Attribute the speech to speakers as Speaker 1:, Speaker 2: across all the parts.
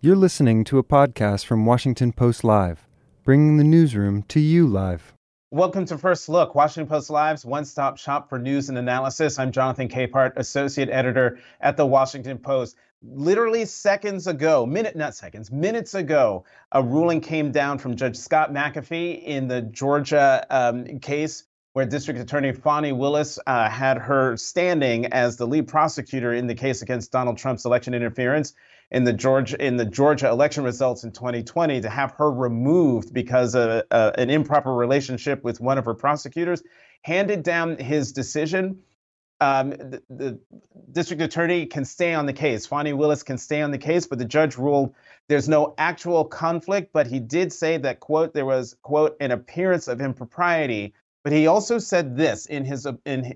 Speaker 1: You're listening to a podcast from Washington Post Live, bringing the newsroom to you live.
Speaker 2: Welcome to First Look, Washington Post Live's one-stop shop for news and analysis. I'm Jonathan Capehart, associate editor at the Washington Post. Literally minutes ago, a ruling came down from Judge Scott McAfee in the Georgia case where District Attorney Fani Willis had her standing as the lead prosecutor in the case against Donald Trump's election interference in the Georgia election results in 2020, to have her removed because of an improper relationship with one of her prosecutors, handed down his decision. The district attorney can stay on the case. Fani Willis can stay on the case, but the judge ruled there's no actual conflict. But he did say that, quote, there was, quote, an appearance of impropriety. But he also said this in his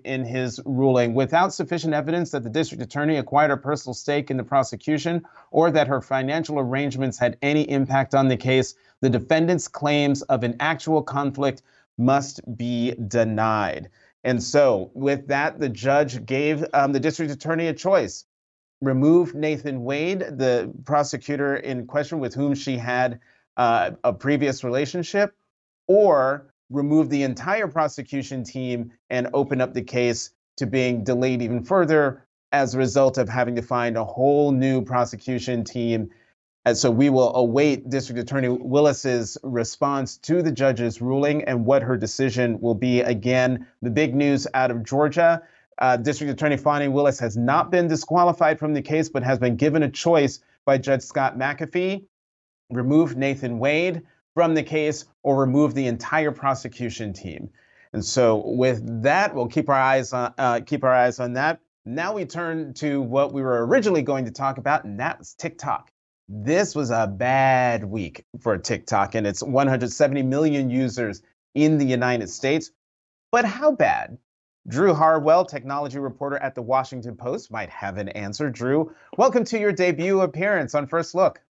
Speaker 2: ruling: without sufficient evidence that the district attorney acquired a personal stake in the prosecution or that her financial arrangements had any impact on the case, the defendant's claims of an actual conflict must be denied. And so with that, the judge gave the district attorney a choice: remove Nathan Wade, the prosecutor in question with whom she had a previous relationship, or remove the entire prosecution team and open up the case to being delayed even further as a result of having to find a whole new prosecution team. And so we will await District Attorney Willis's response to the judge's ruling and what her decision will be. Again, the big news out of Georgia: District Attorney Fani Willis has not been disqualified from the case, but has been given a choice by Judge Scott McAfee: remove Nathan Wade from the case or remove the entire prosecution team. And so with that, we'll keep our eyes on that. Now we turn to what we were originally going to talk about, and that was TikTok. This was a bad week for TikTok and its 170 million users in the United States. But how bad? Drew Harwell, technology reporter at the Washington Post, might have an answer. Drew, welcome to your debut appearance on First Look.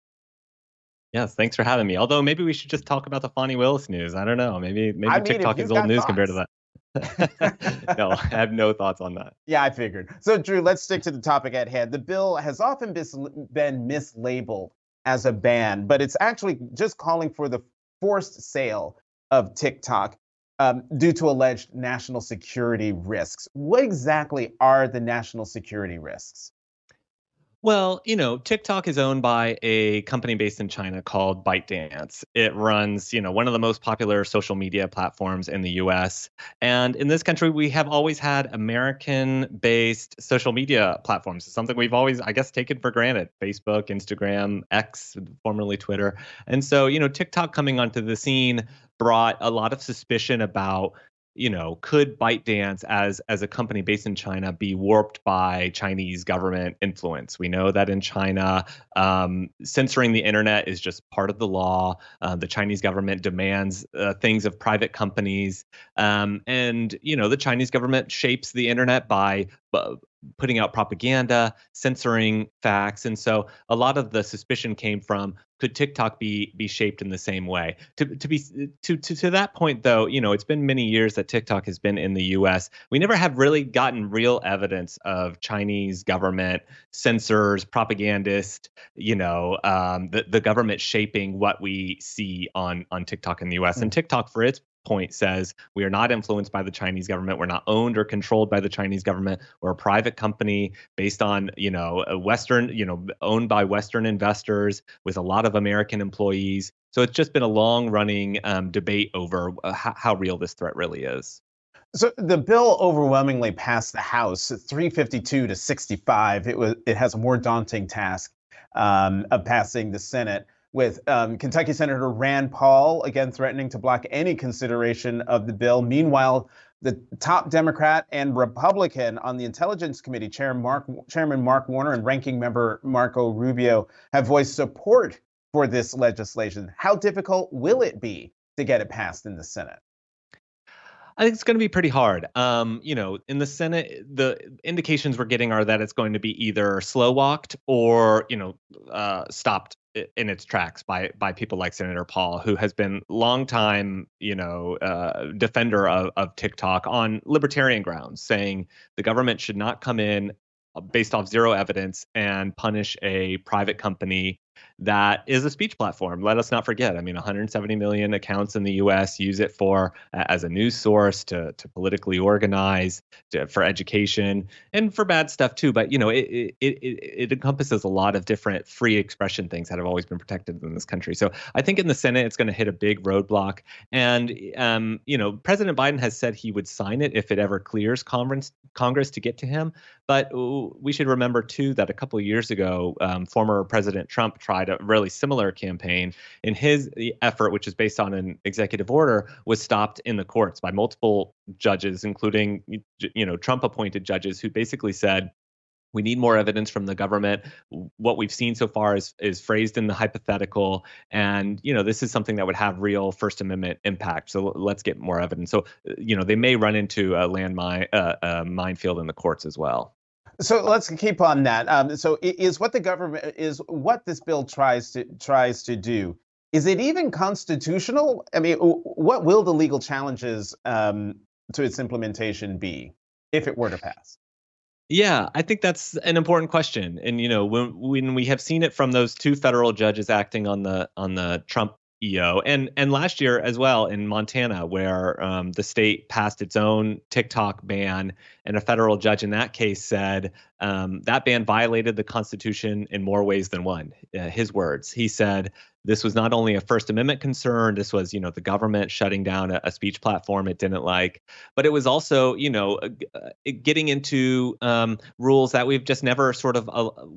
Speaker 3: Yes, thanks for having me. Although maybe we should just talk about the Fani Willis news. I don't know. Maybe TikTok is old news compared to that. No, I have no thoughts on that.
Speaker 2: Yeah, I figured. So, Drew, let's stick to the topic at hand. The bill has often been mislabeled as a ban, but it's actually just calling for the forced sale of TikTok due to alleged national security risks. What exactly are the national security risks?
Speaker 3: Well, TikTok is owned by a company based in China called ByteDance. It runs, one of the most popular social media platforms in the US. And in this country, we have always had American-based social media platforms. It's something we've always, I guess, taken for granted: Facebook, Instagram, X, formerly Twitter. And so, TikTok coming onto the scene brought a lot of suspicion about, could ByteDance as a company based in China be warped by Chinese government influence? We know that in China, censoring the internet is just part of the law. The Chinese government demands things of private companies. And, the Chinese government shapes the internet by putting out propaganda, censoring facts. And so a lot of the suspicion came from, could TikTok be shaped in the same way? To that point, though, it's been many years that TikTok has been in the U.S. We never have really gotten real evidence of Chinese government censors, propagandists, the government shaping what we see on TikTok in the U.S. And TikTok, for its point, says we are not influenced by the Chinese government. We're not owned or controlled by the Chinese government. We're a private company based on, a Western, owned by Western investors with a lot of American employees. So it's just been a long-running debate over how real this threat really is.
Speaker 2: So the bill overwhelmingly passed the House, 352 to 65. It has a more daunting task of passing the Senate, with Kentucky Senator Rand Paul again threatening to block any consideration of the bill. Meanwhile, the top Democrat and Republican on the Intelligence Committee, Chairman Mark Warner and Ranking Member Marco Rubio, have voiced support for this legislation. How difficult will it be to get it passed in the Senate?
Speaker 3: I think it's going to be pretty hard. In the Senate, the indications we're getting are that it's going to be either slow walked or, stopped in its tracks by people like Senator Paul, who has been longtime, defender of TikTok on libertarian grounds, saying the government should not come in based off zero evidence and punish a private company that is a speech platform. Let us not forget. I mean, 170 million accounts in the U.S. use it for as a news source to politically organize, for education, and for bad stuff too. But it encompasses a lot of different free expression things that have always been protected in this country. So I think in the Senate it's going to hit a big roadblock. And President Biden has said he would sign it if it ever clears Congress to get to him. But we should remember too that a couple of years ago, former President Trump tried a really similar campaign, and his effort, which is based on an executive order, was stopped in the courts by multiple judges, including Trump-appointed judges, who basically said, we need more evidence from the government. What we've seen so far is phrased in the hypothetical, and this is something that would have real First Amendment impact. So let's get more evidence. So they may run into a minefield in the courts as well.
Speaker 2: So let's keep on that. So is what this bill tries to do, is it even constitutional? I mean, what will the legal challenges to its implementation be if it were to pass?
Speaker 3: Yeah, I think that's an important question. And when we have seen it from those two federal judges acting on the Trump EO, and last year as well in Montana, where the state passed its own TikTok ban, and a federal judge in that case said that ban violated the Constitution in more ways than one. His words, he said, this was not only a First Amendment concern, this was, the government shutting down a speech platform it didn't like, but it was also, getting into rules that we've just never sort of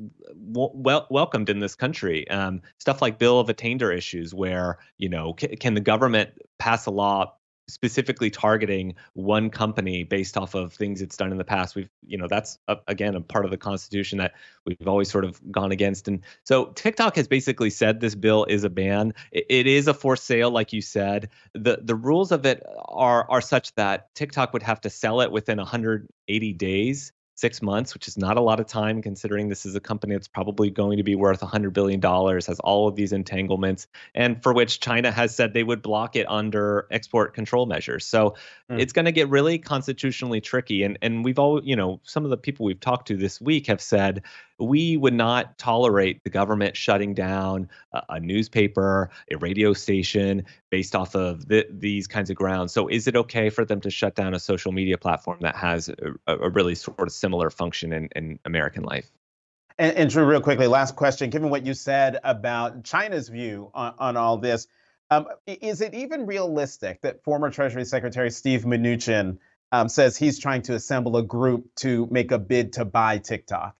Speaker 3: welcomed in this country. Stuff like Bill of Attainder issues, where, can the government pass a law specifically targeting one company based off of things it's done in the past? That's again a part of the Constitution that we've always sort of gone against. And so TikTok has basically said this bill is a ban. It is a forced sale, like you said. The rules of it are such that TikTok would have to sell it within 180 days. 6 months, which is not a lot of time, considering this is a company that's probably going to be worth $100 billion, has all of these entanglements, and for which China has said they would block it under export control measures. So it's going to get really constitutionally tricky. And we've all, some of the people we've talked to this week have said, we would not tolerate the government shutting down a newspaper, a radio station based off of these kinds of grounds. So is it okay for them to shut down a social media platform that has a really sort of similar function in American life?
Speaker 2: And Drew, real quickly, last question. Given what you said about China's view on all this, is it even realistic that former Treasury Secretary Steve Mnuchin says he's trying to assemble a group to make a bid to buy TikTok?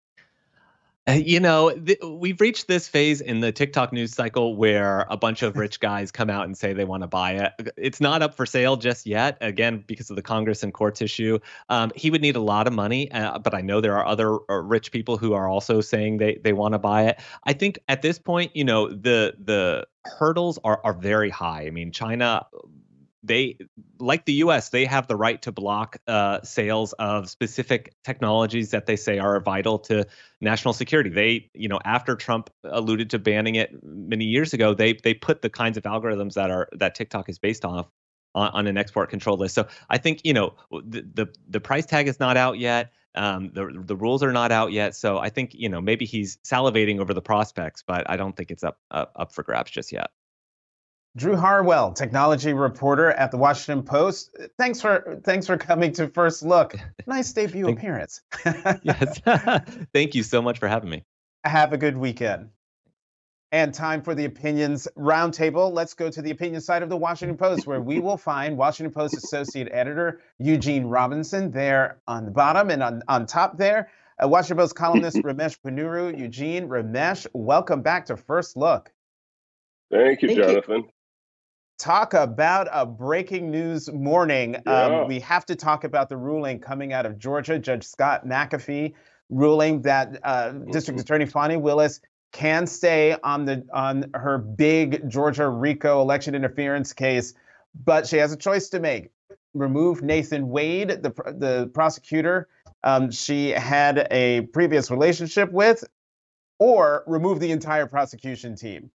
Speaker 3: We've reached this phase in the TikTok news cycle where a bunch of rich guys come out and say they want to buy it. It's not up for sale just yet, again, because of the Congress and courts issue. He would need a lot of money, but I know there are other rich people who are also saying they want to buy it. I think at this point, the hurdles are very high. I mean, China, they, like the U.S., they have the right to block sales of specific technologies that they say are vital to national security. They, after Trump alluded to banning it many years ago, they put the kinds of algorithms that TikTok is based on an export control list. So I think the price tag is not out yet. The rules are not out yet. So I think maybe he's salivating over the prospects, but I don't think it's up for grabs just yet.
Speaker 2: Drew Harwell, technology reporter at the Washington Post. Thanks for coming to First Look. Nice debut appearance.
Speaker 3: Yes. Thank you so much for having me.
Speaker 2: Have a good weekend. And time for the Opinions Roundtable. Let's go to the opinion side of the Washington Post, where we will find Washington Post Associate Editor Eugene Robinson there on the bottom, and on top there, Washington Post columnist Ramesh Ponnuru. Eugene, Ramesh, welcome back to First Look.
Speaker 4: Thank you, Jonathan.
Speaker 2: Talk about a breaking news morning.
Speaker 4: Yeah.
Speaker 2: We have to talk about the ruling coming out of Georgia. Judge Scott McAfee ruling that District Attorney Fani Willis can stay on her big Georgia RICO election interference case, but she has a choice to make: remove Nathan Wade, the prosecutor she had a previous relationship with, or remove the entire prosecution team.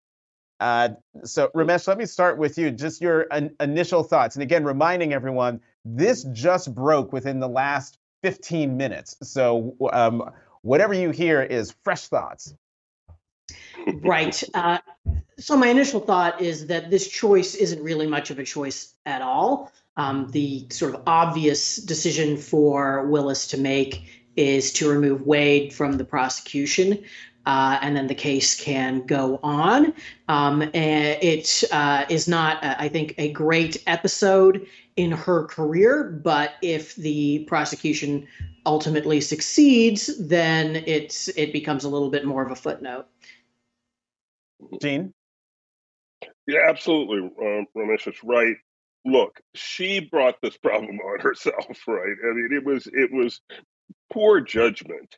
Speaker 2: So Ramesh, let me start with you. Just your initial thoughts. And again, reminding everyone, this just broke within the last 15 minutes. So whatever you hear is fresh thoughts.
Speaker 5: Right. So my initial thought is that this choice isn't really much of a choice at all. The sort of obvious decision for Willis to make is to remove Wade from the prosecution, and then the case can go on. And it is not, I think, a great episode in her career, but if the prosecution ultimately succeeds, then it becomes a little bit more of a footnote.
Speaker 2: Gene?
Speaker 4: Yeah, absolutely. Ramesh is right. Look, she brought this problem on herself, right? I mean, it was poor judgment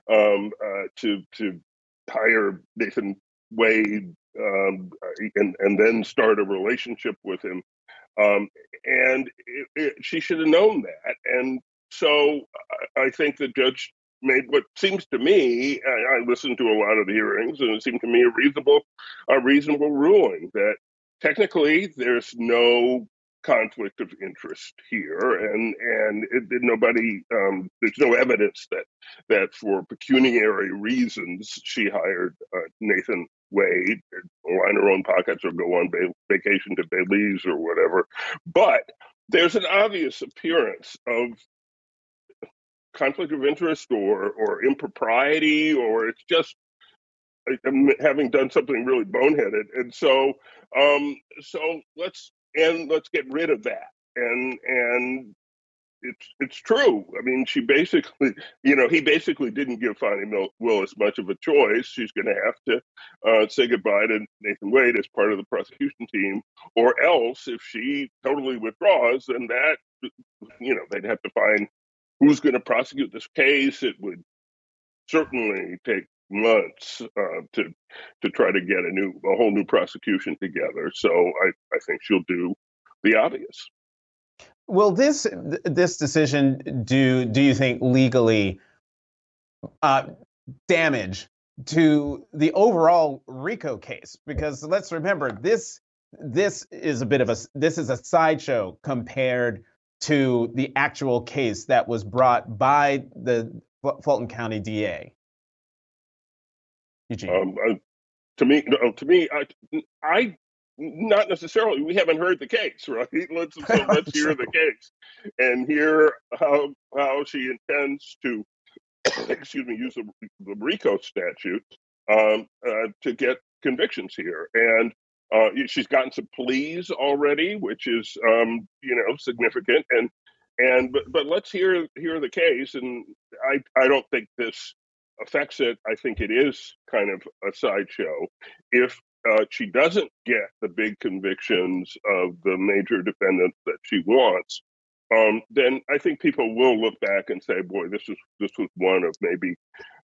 Speaker 4: to hire Nathan Wade and then start a relationship with him, and she should have known that. And so I think the judge made what seems to me, I listened to a lot of the hearings, and it seemed to me a reasonable ruling that technically there's no conflict of interest here, and nobody, there's no evidence that for pecuniary reasons she hired Nathan Wade, line her own pockets or go on vacation to Belize or whatever. But there's an obvious appearance of conflict of interest or impropriety, or it's just having done something really boneheaded. And so let's get rid of that. And it's true. I mean, he basically didn't give Fani Willis much of a choice. She's going to have to say goodbye to Nathan Wade as part of the prosecution team, or else if she totally withdraws, then that, they'd have to find who's going to prosecute this case. It would certainly take months to try to get a whole new prosecution together. So I think she'll do the obvious.
Speaker 2: Will this decision do you think legally damage to the overall RICO case? Because let's remember, this is a sideshow compared to the actual case that was brought by the Fulton County DA. Eugene.
Speaker 4: To me, I not necessarily. We haven't heard the case, right? Let's hear the case and hear how she intends to, use the RICO statute to get convictions here. And she's gotten some pleas already, which is significant. But let's hear the case. And I don't think this affects it. I think it is kind of a sideshow. If she doesn't get the big convictions of the major defendants that she wants, then I think people will look back and say, "Boy, this was one of maybe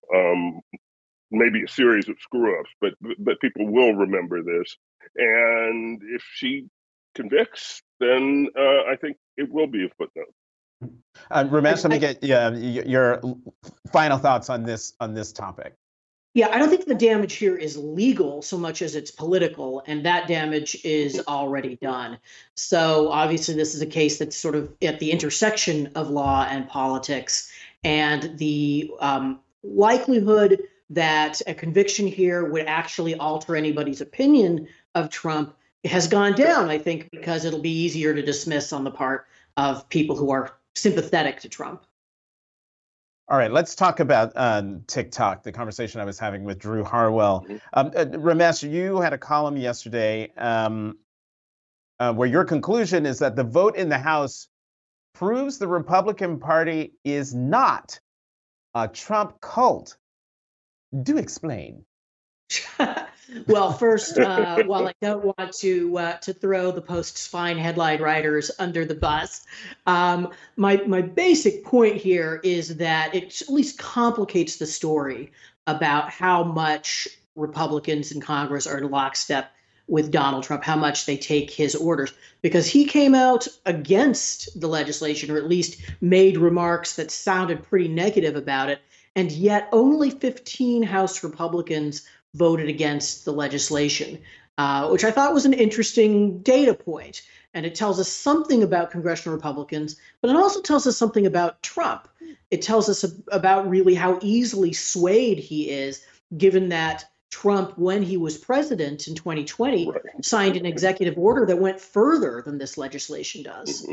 Speaker 4: a series of screw-ups." But people will remember this, and if she convicts, then I think it will be a footnote.
Speaker 2: Ramesh, let me get your final thoughts on this topic.
Speaker 5: Yeah, I don't think the damage here is legal so much as it's political, and that damage is already done. So obviously this is a case that's sort of at the intersection of law and politics, and the likelihood that a conviction here would actually alter anybody's opinion of Trump has gone down, I think, because it'll be easier to dismiss on the part of people who are sympathetic to Trump.
Speaker 2: All right, let's talk about TikTok, the conversation I was having with Drew Harwell. Ramesh, you had a column yesterday where your conclusion is that the vote in the House proves the Republican Party is not a Trump cult. Do explain.
Speaker 5: Well, first, while I don't want to throw the Post's fine headline writers under the bus, my basic point here is that it at least complicates the story about how much Republicans in Congress are in lockstep with Donald Trump, how much they take his orders, because he came out against the legislation, or at least made remarks that sounded pretty negative about it, and yet only 15 House Republicans voted against the legislation, which I thought was an interesting data point. And it tells us something about congressional Republicans, but it also tells us something about Trump. It tells us about really how easily swayed he is, given that Trump, when he was president in 2020,
Speaker 4: Right.
Speaker 5: signed an executive order that went further than this legislation does.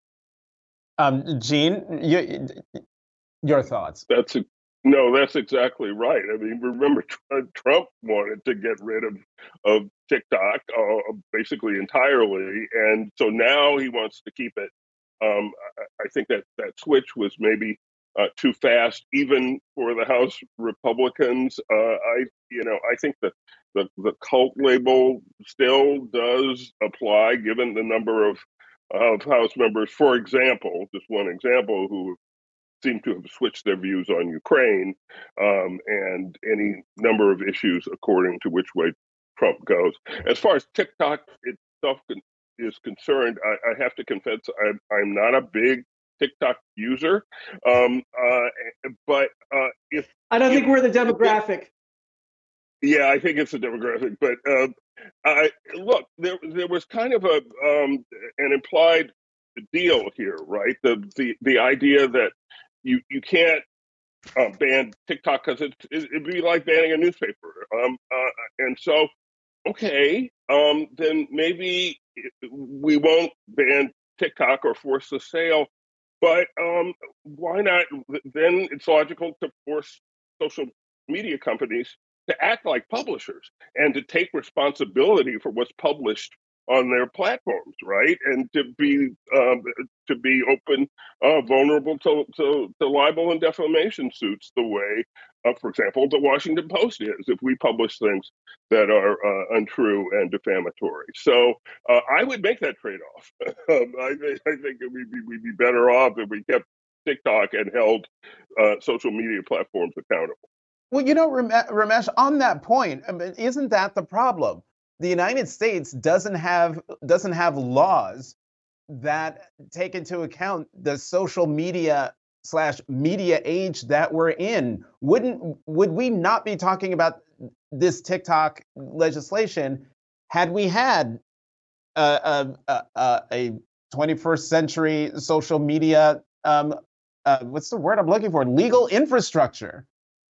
Speaker 2: Gene, your thoughts?
Speaker 4: No, that's exactly right. I mean, remember, Trump wanted to get rid of TikTok basically entirely, and so now he wants to keep it. I think that switch was maybe too fast, even for the House Republicans. I think the cult label still does apply, given the number of House members, for example, just one example, who seem to have switched their views on Ukraine and any number of issues according to which way Trump goes. As far as TikTok itself is concerned, I have to confess I'm not a big TikTok user, but if
Speaker 5: I don't think we're the demographic.
Speaker 4: Yeah, I think it's a demographic, but look, there was kind of an implied deal here, right? The idea that you can't ban TikTok because it'd be like banning a newspaper, and so okay, then maybe we won't ban TikTok or force the sale, but why not? Then it's logical to force social media companies to act like publishers and to take responsibility for what's published on their platforms, right? And to be open, vulnerable to libel and defamation suits, the way, for example, the Washington Post is, if we publish things that are untrue and defamatory. So I would make that trade-off. I think we'd be better off if we kept TikTok and held social media platforms accountable.
Speaker 2: Well, Ramesh, on that point, I mean, isn't that the problem? The United States doesn't have laws that take into account the social media / media age that we're in. Would we not be talking about this TikTok legislation had we had a 21st century social media? What's the word I'm looking for? Legal infrastructure.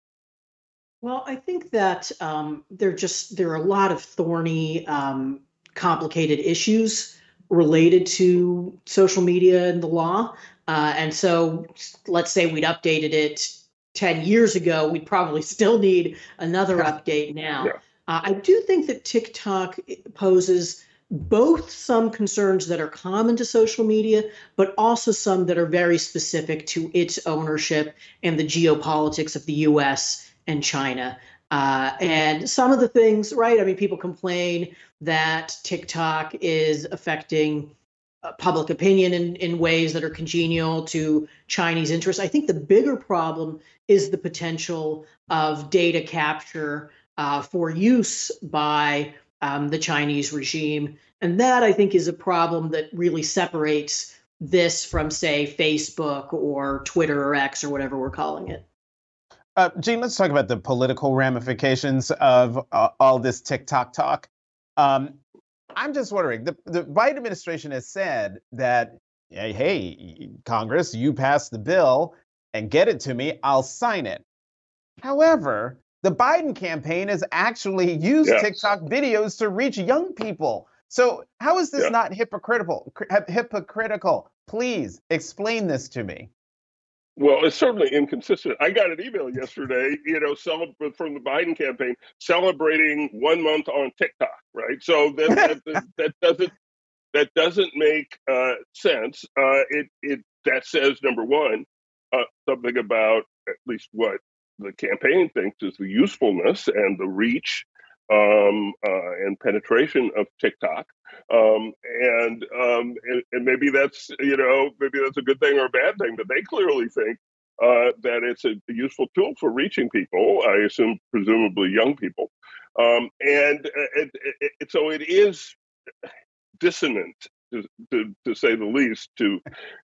Speaker 5: Well, I think that there are a lot of thorny, complicated issues related to social media and the law. And so let's say we'd updated it 10 years ago, we'd probably still need another update now.
Speaker 4: Yeah.
Speaker 5: I do think that TikTok poses both some concerns that are common to social media, but also some that are very specific to its ownership and the geopolitics of the US and China. And some of the things, right? I mean, people complain that TikTok is affecting public opinion in ways that are congenial to Chinese interests. I think the bigger problem is the potential of data capture for use by the Chinese regime. And that, I think, is a problem that really separates this from, say, Facebook or Twitter or X or whatever we're calling it.
Speaker 2: Gene, let's talk about the political ramifications of all this TikTok talk. I'm just wondering, the Biden administration has said that, hey, Congress, you pass the bill and get it to me, I'll sign it. However, the Biden campaign has actually used TikTok videos to reach young people. So how is this not hypocritical? Please explain this to me.
Speaker 4: Well, it's certainly inconsistent. I got an email yesterday, from the Biden campaign celebrating 1 month on TikTok, right? So that doesn't make sense. That says, number one, something about at least what the campaign thinks is the usefulness and the reach and penetration of TikTok, and maybe that's a good thing or a bad thing, but they clearly think that it's a useful tool for reaching people. I assume, presumably, young people, and so it is dissonant, to say the least, to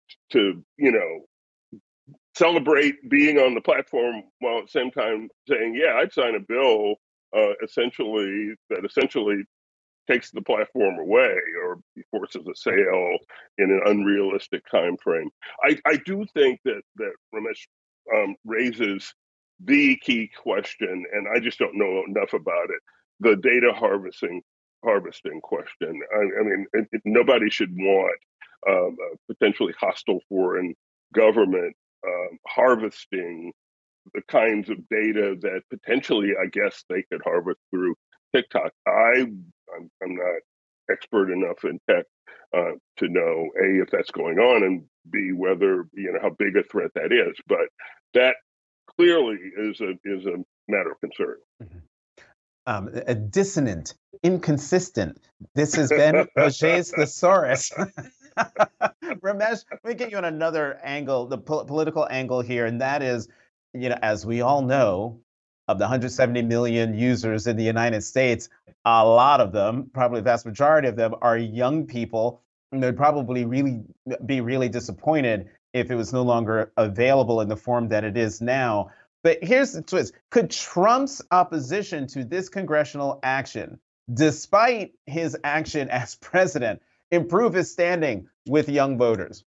Speaker 4: celebrate being on the platform while at the same time saying, yeah, I'd sign a bill essentially takes the platform away or forces a sale in an unrealistic time frame. I do think that Ramesh raises the key question, and I just don't know enough about it. The data harvesting question. I mean, nobody should want a potentially hostile foreign government harvesting the kinds of data that potentially, I guess, they could harvest through TikTok. I'm not expert enough in tech to know A, if that's going on, and B, whether, how big a threat that is. But that clearly is a matter of concern.
Speaker 2: A dissonant, inconsistent. This has been Roget's Thesaurus. Ramesh, let me get you on another angle, the political angle here, and that is, as we all know, of the 170 million users in the United States, a lot of them, probably the vast majority of them, are young people, and they'd probably be really disappointed if it was no longer available in the form that it is now. But here's the twist. Could Trump's opposition to this congressional action, despite his action as president, improve his standing with young voters?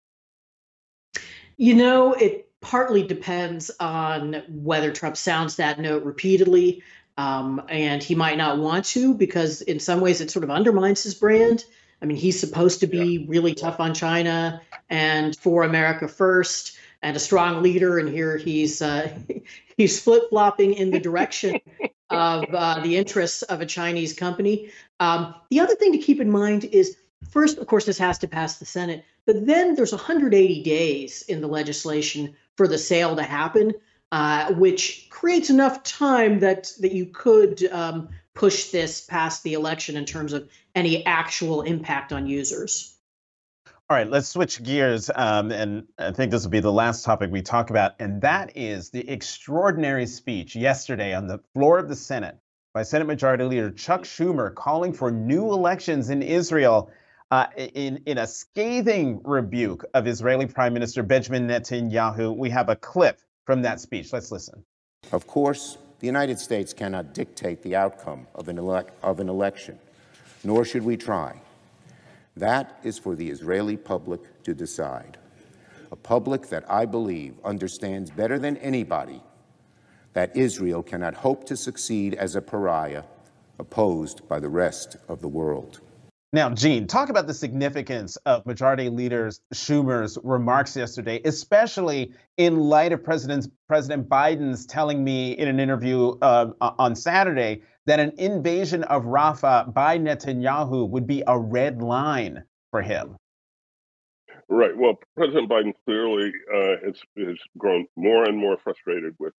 Speaker 5: It partly depends on whether Trump sounds that note repeatedly, and he might not want to, because in some ways it sort of undermines his brand. I mean, he's supposed to be really tough on China and for America first and a strong leader, and here he's flip-flopping in the direction of the interests of a Chinese company. The other thing to keep in mind is, first, of course, this has to pass the Senate, but then there's 180 days in the legislation for the sale to happen, which creates enough time that you could push this past the election in terms of any actual impact on users.
Speaker 2: All right, let's switch gears, and I think this will be the last topic we talk about, and that is the extraordinary speech yesterday on the floor of the Senate by Senate Majority Leader Chuck Schumer calling for new elections in Israel in a scathing rebuke of Israeli Prime Minister Benjamin Netanyahu. We have a clip from that speech. Let's listen.
Speaker 6: Of course, the United States cannot dictate the outcome of an election, nor should we try. That is for the Israeli public to decide, a public that I believe understands better than anybody that Israel cannot hope to succeed as a pariah opposed by the rest of the world.
Speaker 2: Now, Gene, talk about the significance of Majority Leader Schumer's remarks yesterday, especially in light of President Biden's telling me in an interview on Saturday that an invasion of Rafah by Netanyahu would be a red line for him.
Speaker 4: Right. Well, President Biden clearly has grown more and more frustrated with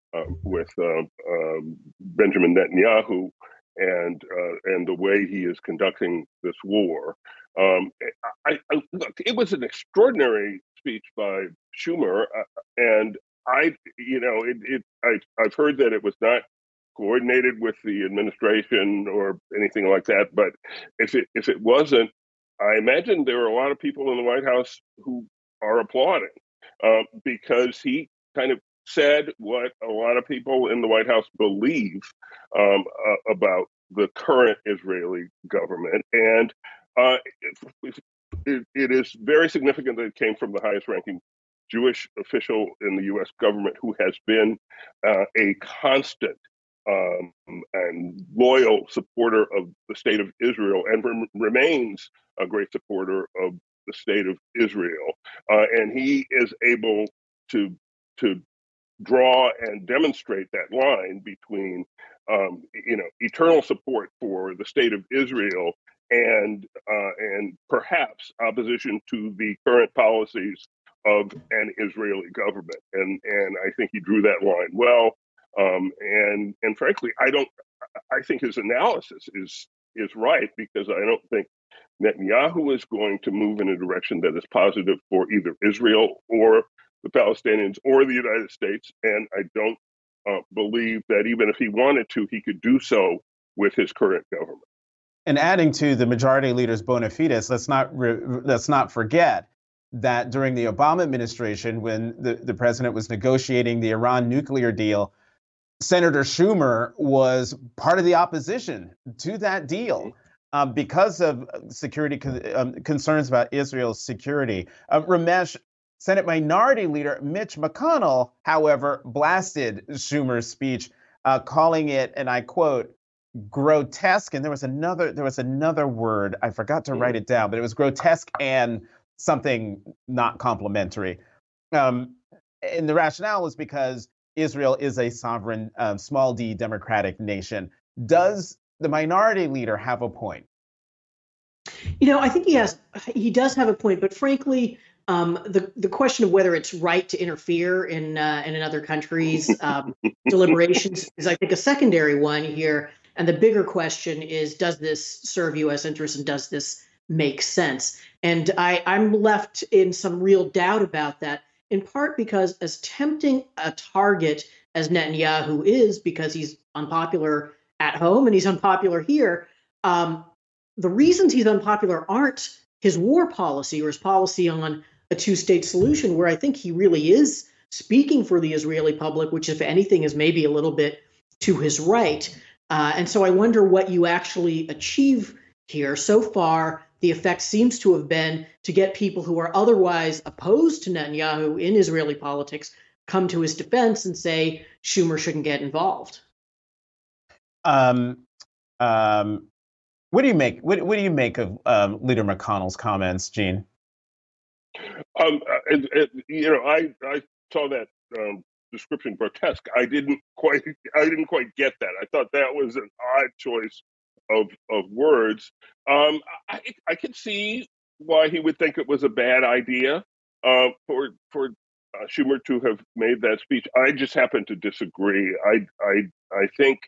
Speaker 4: Benjamin Netanyahu and the way he is conducting this war. Look, it was an extraordinary speech by Schumer, and I've heard that it was not coordinated with the administration or anything like that. But if it wasn't, I imagine there are a lot of people in the White House who are applauding because he kind of said what a lot of people in the White House believe about the current Israeli government. And it is very significant that it came from the highest ranking Jewish official in the U.S. government, who has been a constant and loyal supporter of the state of Israel and remains a great supporter of the state of Israel. And he is able to draw and demonstrate that line between, eternal support for the state of Israel and perhaps opposition to the current policies of an Israeli government. And I think he drew that line well. And frankly, I think his analysis is right, because I don't think Netanyahu is going to move in a direction that is positive for either Israel or the Palestinians or the United States. And I don't believe that even if he wanted to, he could do so with his current government.
Speaker 2: And adding to the Majority Leader's bona fides, let's not forget that during the Obama administration, when the president was negotiating the Iran nuclear deal, Senator Schumer was part of the opposition to that deal because of security concerns about Israel's security. Ramesh, Senate Minority Leader Mitch McConnell, however, blasted Schumer's speech, calling it, and I quote, grotesque. And there was another word. I forgot to write it down, but it was grotesque and something not complimentary. And the rationale is because Israel is a sovereign, small d democratic nation. Does the minority leader have a point?
Speaker 5: I think he does have a point, but frankly, the question of whether it's right to interfere in another country's deliberations is, I think, a secondary one here. And the bigger question is, does this serve U.S. interests, and does this make sense? And I'm left in some real doubt about that, in part because as tempting a target as Netanyahu is, because he's unpopular at home and he's unpopular here, the reasons he's unpopular aren't his war policy or his policy on a two-state solution, where I think he really is speaking for the Israeli public, which, if anything, is maybe a little bit to his right. And so I wonder what you actually achieve here. So far, the effect seems to have been to get people who are otherwise opposed to Netanyahu in Israeli politics come to his defense and say Schumer shouldn't get involved.
Speaker 2: What do you make? What do you make of Leader McConnell's comments, Gene?
Speaker 4: I saw that description, grotesque. I didn't quite get that. I thought that was an odd choice of words. I could see why he would think it was a bad idea for Schumer to have made that speech. I just happen to disagree. I think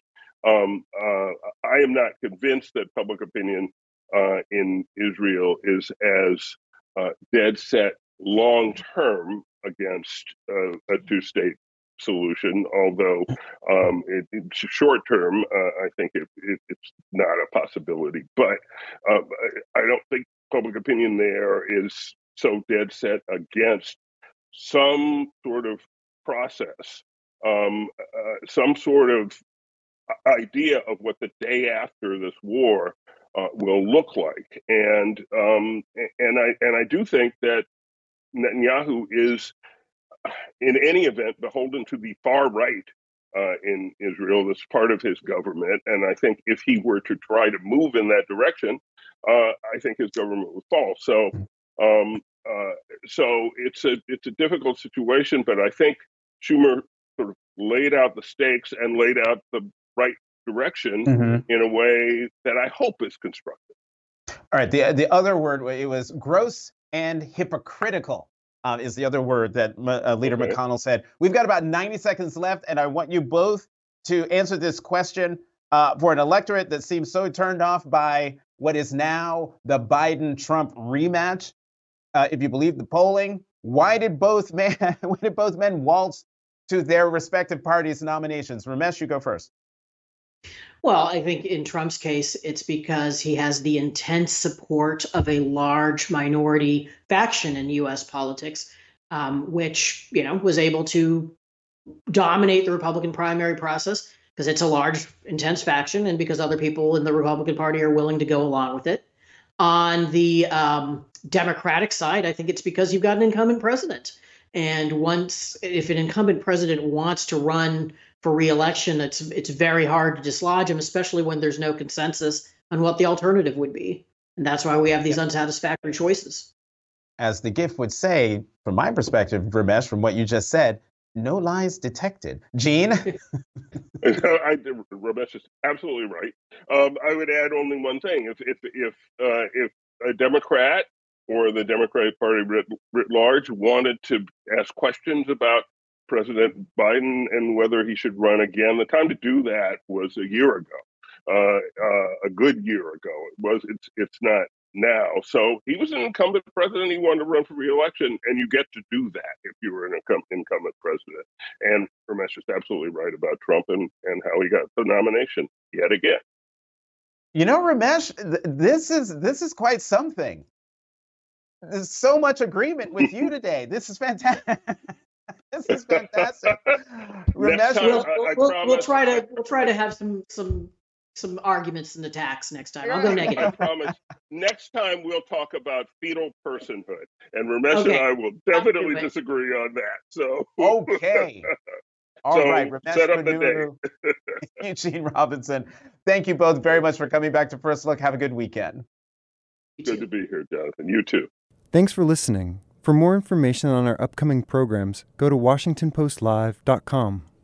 Speaker 4: I am not convinced that public opinion in Israel is as dead set long term against a two-state solution, although in short term, I think it's not a possibility. But I don't think public opinion there is so dead set against some sort of process, some sort of idea of what the day after this war will look like, and I do think that Netanyahu is, in any event, beholden to the far right in Israel. That's part of his government, and I think if he were to try to move in that direction, I think his government would fall. So it's a difficult situation, but I think Schumer sort of laid out the stakes and laid out the right direction in a way that I hope is constructive.
Speaker 2: All right. The other word, it was gross and hypocritical, is the other word that Leader McConnell said. We've got about 90 seconds left, and I want you both to answer this question for an electorate that seems so turned off by what is now the Biden-Trump rematch. If you believe the polling, why did both men waltz to their respective parties' nominations? Ramesh, you go first.
Speaker 5: Well, I think in Trump's case, it's because he has the intense support of a large minority faction in U.S. politics, which, was able to dominate the Republican primary process because it's a large, intense faction, and because other people in the Republican Party are willing to go along with it. On the Democratic side, I think it's because you've got an incumbent president. And if an incumbent president wants to run for re-election, it's very hard to dislodge him, especially when there's no consensus on what the alternative would be. And that's why we have these unsatisfactory choices.
Speaker 2: As the GIF would say, from my perspective, Ramesh, from what you just said, no lies detected. Gene?
Speaker 4: Ramesh is absolutely right. I would add only one thing. If a Democrat or the Democratic Party writ large wanted to ask questions about President Biden and whether he should run again, the time to do that was a year ago, a good year ago. It's not now. So he was an incumbent president. He wanted to run for re-election, and you get to do that if you were an incumbent president. And Ramesh is absolutely right about Trump and how he got the nomination yet again.
Speaker 2: Ramesh, this is quite something. There's so much agreement with you today. This is fantastic. This is fantastic. Ramesh,
Speaker 5: we'll try to have some some arguments and attacks next time. I'll go negative.
Speaker 4: I promise. Next time we'll talk about fetal personhood, and Ramesh and I will definitely disagree on that. So
Speaker 2: okay. All right, Ramesh
Speaker 4: set up the
Speaker 2: Ponnuru, Eugene Robinson, thank you both very much for coming back to First Look. Have a good weekend.
Speaker 4: Good to be here, Jonathan. You too.
Speaker 1: Thanks for listening. For more information on our upcoming programs, go to WashingtonPostLive.com.